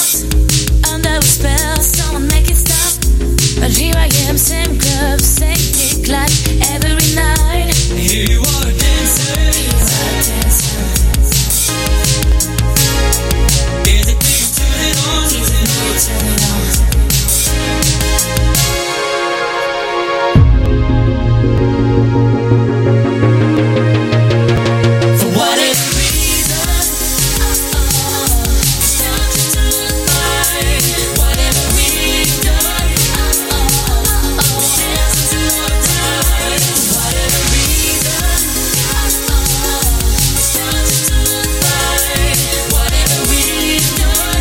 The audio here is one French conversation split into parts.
house, under a spell, someone make it stop. But here I am, same club, same dick like every night. Here you are dancing, here you are dancing. Is it please turn it on? Please turn it on. For whatever reason, started to look like whatever we've done. Dancing to our time. Whatever reason, started to look like whatever we've done.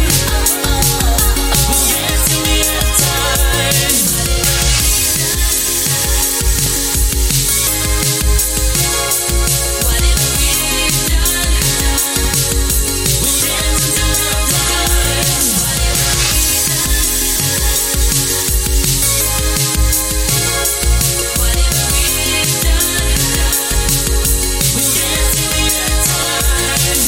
Dancing to our time. Whatever we've done, we'll dance until our time. Whatever we've done, we'll dance till our time.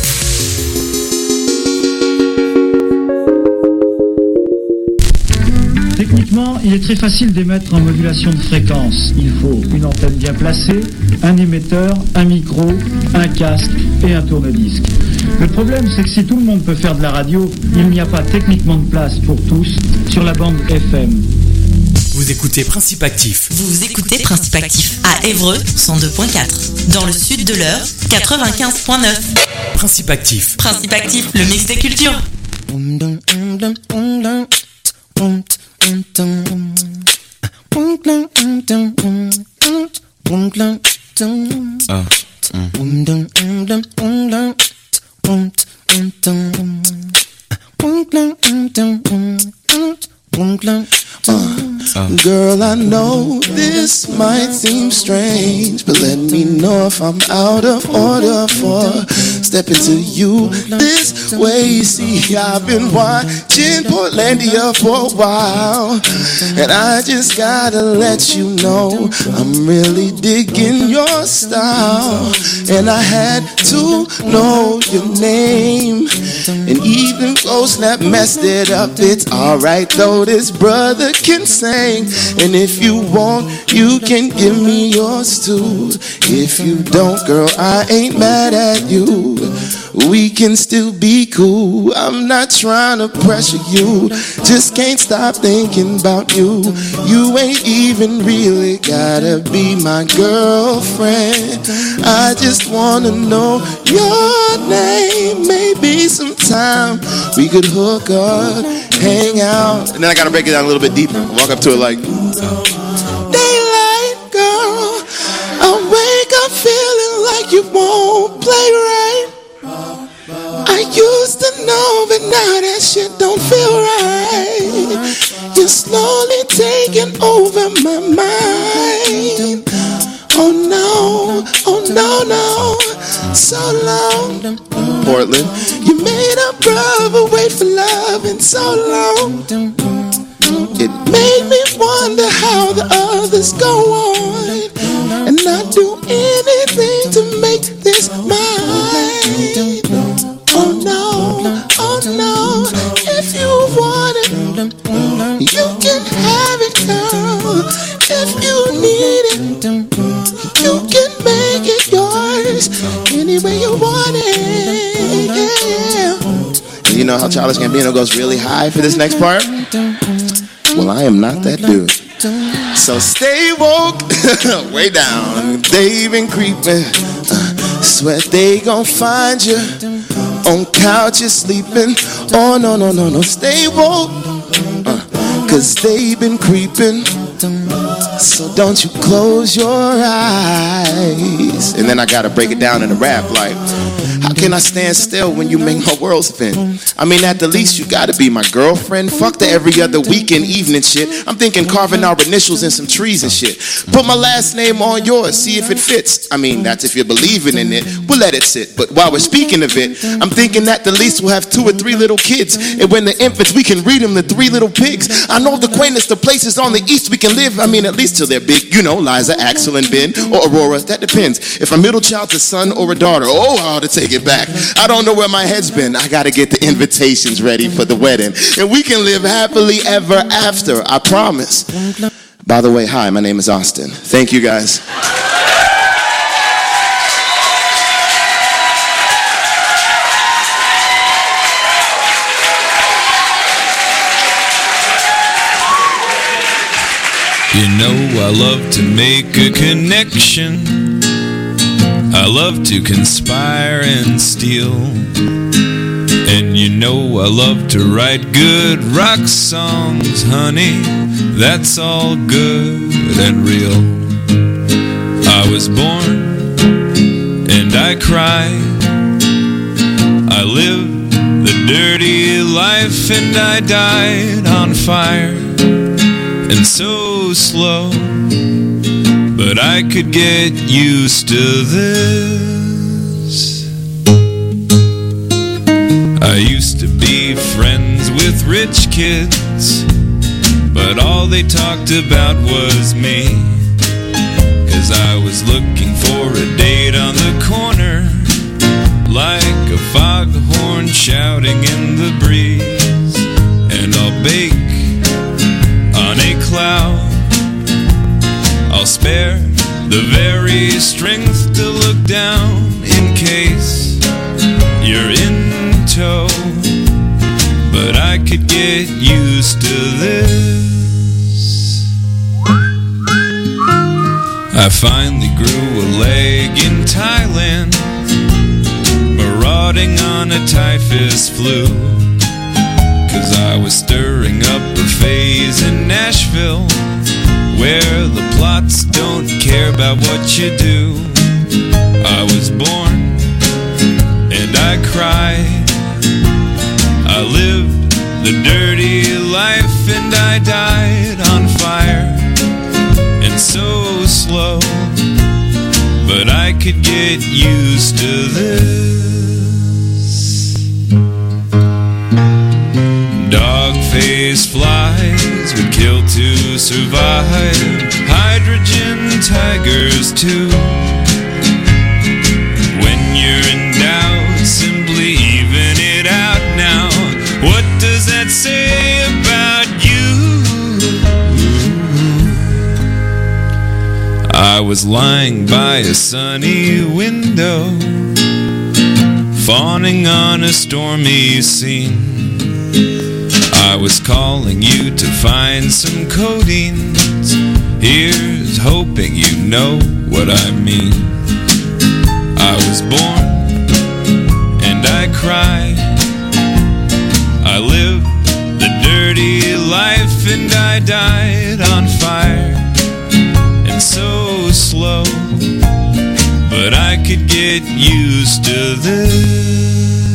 Techniquement, il est très facile d'émettre en modulation de fréquence. Il faut une antenne bien placée, un émetteur, un micro, un casque et un tourne-disque. Le problème, c'est que si tout le monde peut faire de la radio, il n'y a pas techniquement de place pour tous sur la bande FM. Vous écoutez Principe Actif. Vous écoutez Principe Actif à Évreux 102.4. Dans le sud de l'Eure 95.9. Principe Actif. Principe Actif, le mix des cultures. Girl, I know this might seem strange, but let me know if I'm out of order for stepping to you this way. See, I've been watching Portlandia for a while, and I just gotta let you know I'm really digging your style. And I had to know your name, and even though Snap messed it up, it's alright though, this brother can sing. And if you want, you can give me yours too. If you don't, girl, I ain't mad at you. We can still be cool. I'm not trying to pressure you, just can't stop thinking about you. You ain't even really gotta be my girlfriend. I just wanna know your name. Maybe sometime we could hook up, hang out. And then I gotta break it down a little bit deeper. Walk up to it like daylight, girl. I wake up feeling like you won't play right. I used to know, but now that shit don't feel right. You're slowly taking over my mind. Oh no, no. So long, Portland. You made a brother wait for love and so long. It made me wonder how the others go on, and not do anything to make this mine. Oh no, if you want it, you can have it, girl. If you need it, you can make it yours any way you want it, yeah. You know how Childish Gambino goes really high for this next part? Well, I am not that dude. So stay woke, way down. They been creeping, sweat they gon' find you on couches sleeping. Oh no, stay woke, cause they been creeping. So don't you close your eyes. And then I gotta break it down in a rap like, how can I stand still when you make my world spin? I mean, at the least you gotta be my girlfriend. Fuck the every other weekend evening shit. I'm thinking carving our initials in some trees and shit. Put my last name on yours, see if it fits. I mean, that's if you're believing in it. We'll let it sit. But while we're speaking of it, I'm thinking at the least we'll have 2 or 3 little kids. And when the infants, we can read them the 3 little pigs. I know the quaintest of places on the east we can live. I mean, at least till they're big. You know, Liza, Axel, and Ben, or Aurora. That depends. If a middle child's a son or a daughter, oh, how to take it back. back. I don't know where my head's been. I gotta get the invitations ready for the wedding. And we can live happily ever after, I promise. By the way, hi, my name is Austin. Thank you, guys. You know I love to make a connection. I love to conspire and steal. And you know I love to write good rock songs, honey. That's all good and real. I was born and I cried. I lived the dirty life and I died on fire. And so slow, but I could get used to this. I used to be friends with rich kids, but all they talked about was me. 'Cause I was looking for a date on the corner, like a foghorn shouting in the breeze. And I'll bake on a cloud, I'll spare the very strength to look down in case you're in tow. But I could get used to this. I finally grew a leg in Thailand, marauding on a typhus flu. 'Cause I was stirring up a phase in Nashville, where the plots don't care about what you do. I was born and I cried. I lived the dirty life and I died on fire. And so slow, but I could get used to this. Dog-faced flies would kill to survive. Hydrogen tigers too. When you're in doubt, simply even it out now. What does that say about you? I was lying by a sunny window, fawning on a stormy scene. I was calling you to find some codeines. Here's hoping you know what I mean. I was born and I cried. I lived the dirty life and I died on fire. And so slow, but I could get used to this.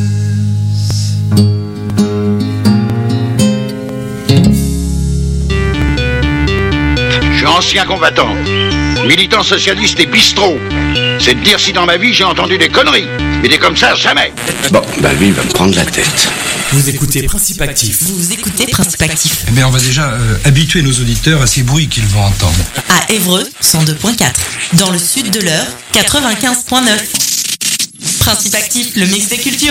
Ancien combattant, militant socialiste et bistrot. C'est de dire si dans ma vie j'ai entendu des conneries. Mais des comme ça, jamais. Bon, bah lui, il va me prendre la tête. Vous écoutez Principe Actif. Vous écoutez Principe Actif. Eh bien, on va déjà habituer nos auditeurs à ces bruits qu'ils vont entendre. À Évreux, 102.4. Dans le sud de l'Eure, 95.9. Principe Actif, le mix des cultures.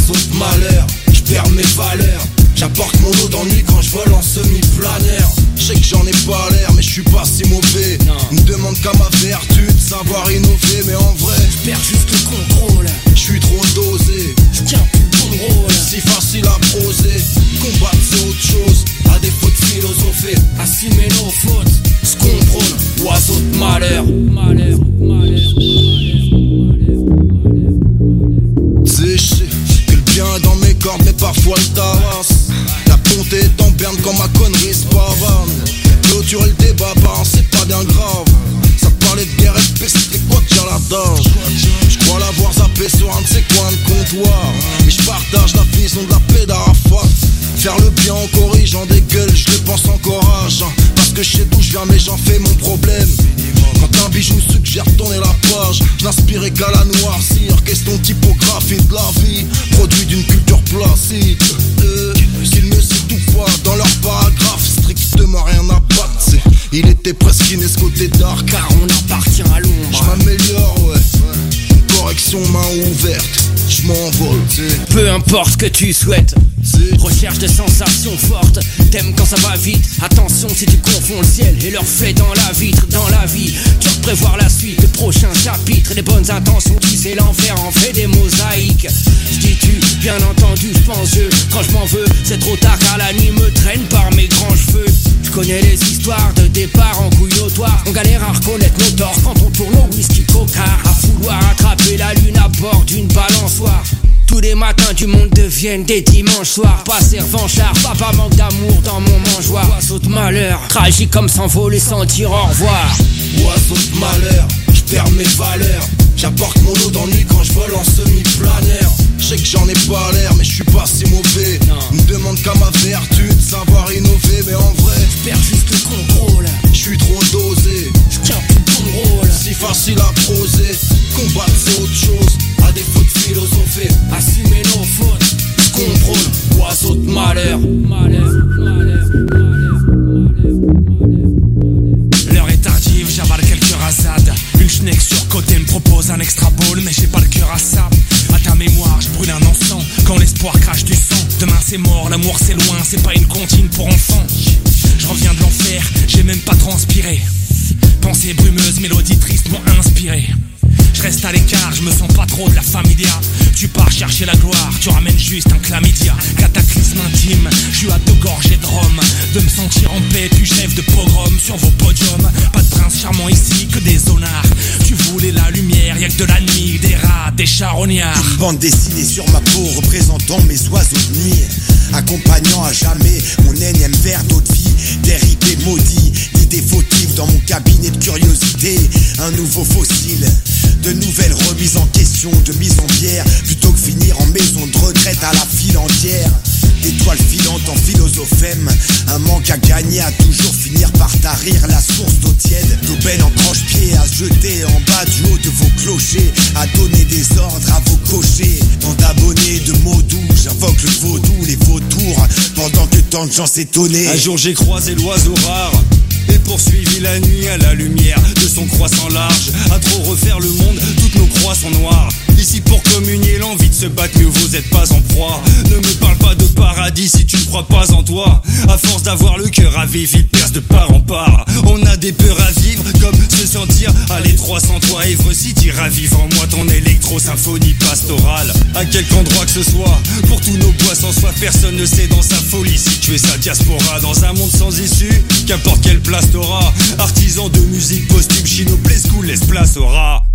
Oiseau de malheur, je perds mes valeurs. J'apporte mon lot d'ennui quand je vole en semi-planeur. Je sais que j'en ai pas l'air mais je suis pas si mauvais. On me demande qu'à ma vertu de savoir innover. Mais en vrai, je perds juste le contrôle. Je suis trop dosé, je tiens plus le bon rôle. Si facile à broser, combattre c'est autre chose. À défaut de philosopher, assumer nos fautes, se contrôle, oiseau de malheur. C'est chier que le bien est dans mes cordes mais parfois le tabasse. La bonté est en berne quand ma connerie se pavane. Clôturer le débat, c'est pas bien grave. Ça parlait de guerre et de peste, c'est quoi que j'ai l'adage. J'crois l'avoir zappé sur un de ces coins de comptoir. Mais j'partage la vision de la paix d'Arafat. Faire le bien en corrigeant des gueules, je le pense encourage. Parce que je sais d'où je viens mais j'en fais mon problème. Quand un bijou suggère tourner la page, je n'inspirais qu'à la noircir. Question typographie de la vie, produit d'une culture placide. Qu'ils ne citent pas dans leur paragraphe, strictement rien à battre. Il était presque inescoté d'art car on appartient à l'ombre. Je m'améliore, ouais. Correction main ouverte, je m'envole. Peu importe ce que tu souhaites, recherche de sensations fortes. T'aimes quand ça va vite, attention si tu confonds le ciel et le reflet dans la vitre. Dans la vie, tu vas prévoir la suite, le prochain chapitre. Les bonnes intentions, tu sais l'enfer en fait des mosaïques. Dis-tu, bien entendu, je pense quand je m'en veux, c'est trop tard car la nuit me traîne par mes grands cheveux. Je connais les histoires de départ en couille notoire. On galère à reconnaître nos torts quand on tourne au whisky cocard. À vouloir attraper la lune à bord d'une balançoire. Tous les matins du monde deviennent des dimanches soirs. Passé revanchard, papa manque d'amour dans mon mangeoire. Oiseau de malheur, tragique comme s'envoler sans dire au revoir. Oiseau de malheur, je perds mes valeurs. J'apporte mon lot d'ennui quand je vole en semi-planeur. Je sais que j'en ai pas l'air mais je suis pas si mauvais. On me demande qu'à ma vertu de savoir innover. Mais en vrai, je perds juste le contrôle. Je suis trop dosé, je tiens plus le bon rôle. Si facile à poser, combattre c'est autre chose. À défaut de philosopher, assumer nos fautes, je contrôle, oiseau de malheur. L'heure est tardive, j'avale quelques rasades. Une schneck surcotée me propose un extra ball, mais j'ai pas le cœur à ça. À ta mémoire, je brûle un encens quand l'espoir crache du sang. Demain c'est mort, l'amour c'est loin, c'est pas une comptine pour enfants. Je reviens de l'enfer, j'ai même pas transpiré. Pensées brumeuses, mélodies tristes m'ont inspiré. Je reste à l'écart, je me sens pas trop de la familia. Tu pars chercher la gloire, tu ramènes juste un chlamydia. Cataclysme intime, je suis à 2 gorgées de rhum. De me sentir en paix, puis je rêve de pogrom sur vos podiums. Pas de prince charmant ici, que des zonards. Tu voulais la lumière, y'a que de la nuit, des rats, des charognards. Une bande dessinée sur ma peau représentant mes oiseaux de nuit, accompagnant à jamais mon énième verre d'eau de vie. Des ripés maudits, d'idées fautives dans mon cabinet de curiosité. Un nouveau fossile, de nouvelles remises en question, de mise en bière, plutôt que finir en maison de retraite à la file entière. D'étoiles filantes en philosophème, un manque à gagner à toujours finir par tarir la source d'eau tiède. D'aubaine en tranche-pied à se jeter en bas du haut de vos clochers, à donner des ordres à vos cochers. Tant d'abonnés de mots doux, j'invoque le vaudou, les vautours, pendant que tant de gens s'étonnaient. Un jour j'ai croisé l'oiseau rare et poursuivi la nuit à la lumière de son croissant large. À trop refaire le monde, toutes nos croix sont noires. Ici pour communier l'envie de se battre, mieux vous êtes pas en proie. Ne me parle pas de paradis si tu ne crois pas en toi. À force d'avoir le cœur à vif, il perce de part en part. On a des peurs à vivre, comme se sentir à l'étroit sans toi. Ivre si tu ravives en moi ton électro-symphonie pastorale. À quelque endroit que ce soit, pour tous nos bois sans soif, personne ne sait dans sa folie situer sa diaspora. Dans un monde sans issue, qu'importe quelle place t'auras. Artisan de musique posthume, chino, play school, laisse place au rat.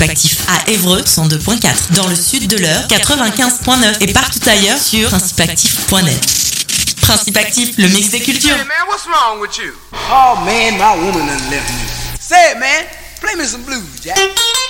Principe Actif à Évreux 102.4, dans le sud de l'Eure 95.9 et partout ailleurs sur principeactif.net. Principe Actif, le mix des cultures. Hey man, what's wrong with you? Oh man, my woman done left me. Say it man, play me some blues, Jack.